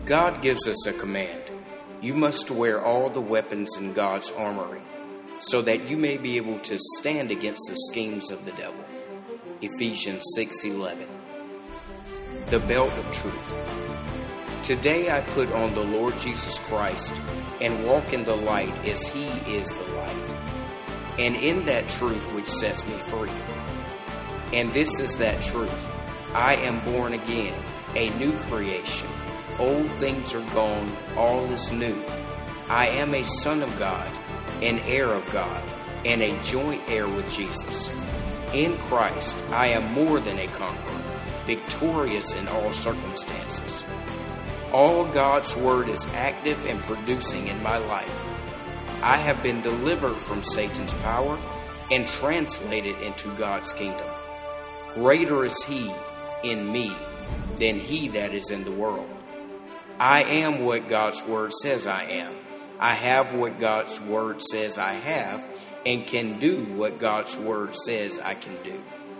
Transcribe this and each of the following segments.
God gives us a command. You must wear all the weapons in God's armory, so that you may be able to stand against the schemes of the devil. Ephesians 6:11. The belt of truth. Today I put on the Lord Jesus Christ and walk in the light as He is the light, and in that truth which sets me free. And this is that truth. I am born again, a new creation. Old things are gone, all is new. I am a son of God, an heir of God, and a joint heir with Jesus. In Christ, I am more than a conqueror, victorious in all circumstances. All God's Word is active and producing in my life. I have been delivered from Satan's power and translated into God's kingdom. Greater is He in me than he that is in the world. I am what God's Word says I am. I have what God's Word says I have, and can do what God's Word says I can do.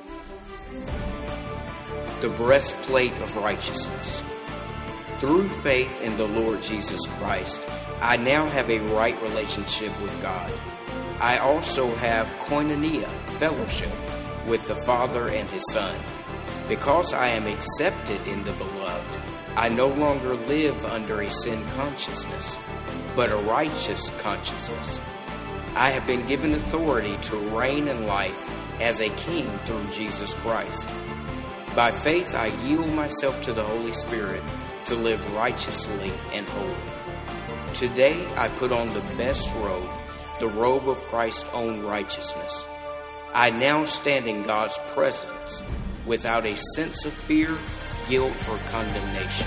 The breastplate of righteousness. Through faith in the Lord Jesus Christ, I now have a right relationship with God. I also have koinonia, fellowship, with the Father and His Son. Because I am accepted in the Beloved, I no longer live under a sin consciousness, but a righteous consciousness. I have been given authority to reign in life as a king through Jesus Christ. By faith I yield myself to the Holy Spirit to live righteously and holy. Today I put on the best robe, the robe of Christ's own righteousness. I now stand in God's presence without a sense of fear, guilt, or condemnation.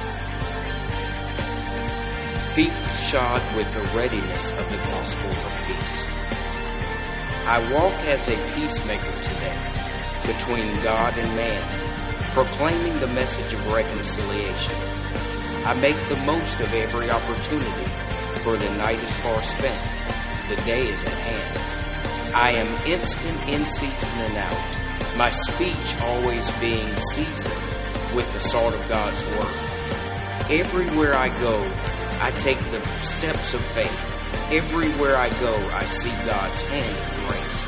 Feet shod with the readiness of the gospel of peace. I walk as a peacemaker today between God and man, proclaiming the message of reconciliation. I make the most of every opportunity, for the night is far spent, the day is at hand. I am instant in season and out, my speech always being seasoned with the salt of God's Word. Everywhere I go, I take the steps of faith. Everywhere I go, I see God's hand of grace.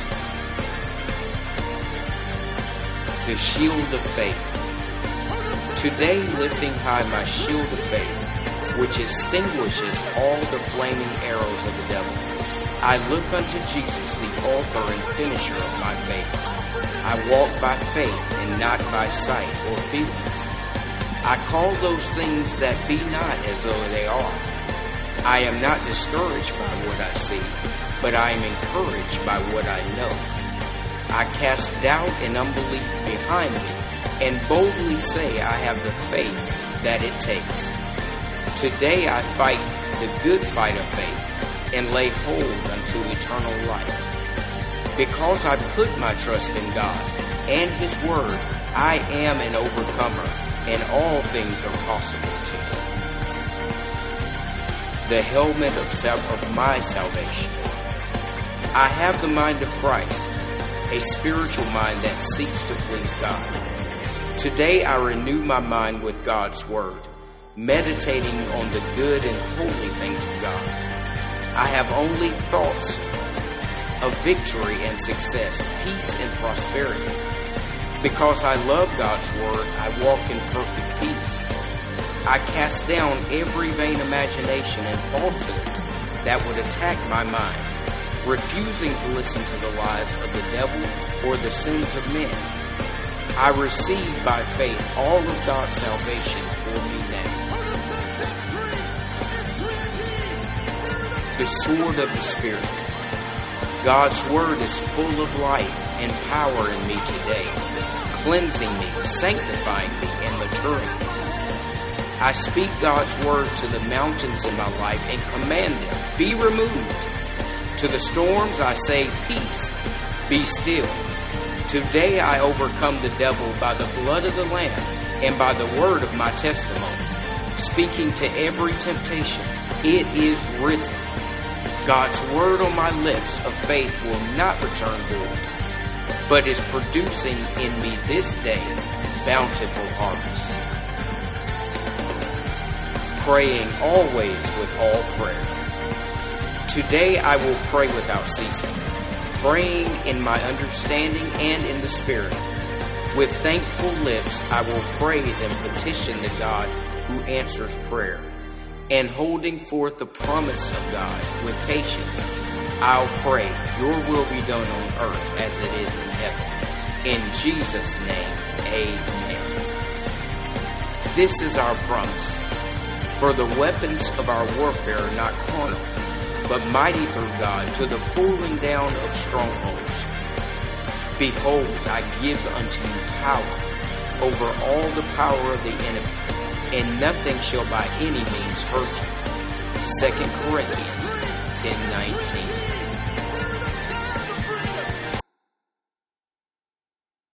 The shield of faith. Today, lifting high my shield of faith, which extinguishes all the flaming arrows of the devil, I look unto Jesus, the author and finisher of my faith. I walk by faith and not by sight or feelings. I call those things that be not as though they are. I am not discouraged by what I see, but I am encouraged by what I know. I cast doubt and unbelief behind me and boldly say I have the faith that it takes. Today I fight the good fight of faith and lay hold unto eternal life. Because I put my trust in God and His Word, I am an overcomer, and all things are possible to me. The helmet of my salvation. I have the mind of Christ, a spiritual mind that seeks to please God. Today I renew my mind with God's Word, meditating on the good and holy things of God. I have only thoughts of victory and success, peace and prosperity. Because I love God's Word, I walk in perfect peace. I cast down every vain imagination and falsehood that would attack my mind, refusing to listen to the lies of the devil or the sins of men. I receive by faith all of God's salvation for me now. The sword of the Spirit. God's Word is full of life and power in me today, cleansing me, sanctifying me, and maturing me. I speak God's Word to the mountains in my life and command them, be removed. To the storms I say, peace, be still. Today I overcome the devil by the blood of the Lamb and by the word of my testimony, speaking to every temptation. It is written. God's Word on my lips of faith will not return void, but is producing in me this day bountiful harvest. praying always with all prayer. Today I will pray without ceasing, praying in my understanding and in the Spirit. With thankful lips I will praise and petition the God who answers prayer. And holding forth the promise of God with patience, I'll pray, your will be done on earth as it is in heaven. In Jesus' name, amen. This is our promise. For the weapons of our warfare are not carnal, but mighty through God to the pulling down of strongholds. Behold, I give unto you power over all the power of the enemy, and nothing shall by any means hurt you. 2 Corinthians 10:19.